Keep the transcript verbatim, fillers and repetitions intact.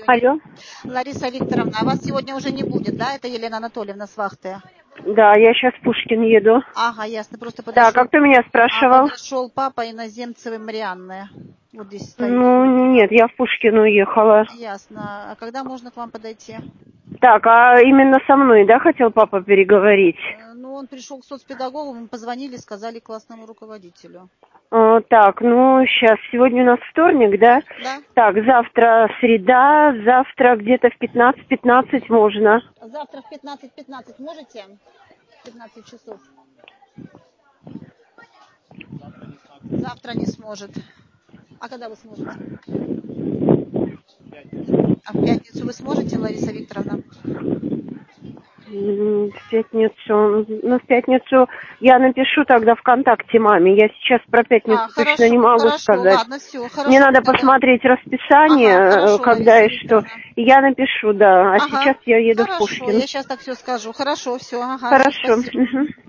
Алло. Лариса Викторовна, а вас сегодня уже не будет, да? Это Елена Анатольевна с вахты. Да, я сейчас в Пушкин еду. Ага, ясно. Просто подошел. Так, а кто меня спрашивал? А подошел папа Иноземцевой Марианны. Вот здесь стоит. Ну, нет, я в Пушкин уехала. Ясно. А когда можно к вам подойти? Так, а именно со мной, да, хотел папа переговорить? Ну, он пришел к соцпедагогу, мы позвонили, сказали классному руководителю. А, так, ну, сейчас, сегодня у нас вторник, да? Да. Так, завтра среда, завтра где-то в пятнадцать пятнадцать можно. Завтра в пятнадцать пятнадцать можете? пятнадцать часов. Завтра не сможет. А когда вы сможете? А в пятницу вы сможете, Лариса Викторовна? В пятницу, ну, в пятницу я напишу тогда ВКонтакте маме. Я сейчас про пятницу А, точно хорошо, не могу хорошо, сказать. ладно, все, хорошо. Мне надо тогда. посмотреть расписание, Ага, хорошо, когда Лариса и что. Викторовна. И я напишу, да. А Ага, сейчас я еду в хорошо, Пушкин. я сейчас так все скажу. Хорошо, все, ага, всё, Хорошо. спасибо. Угу.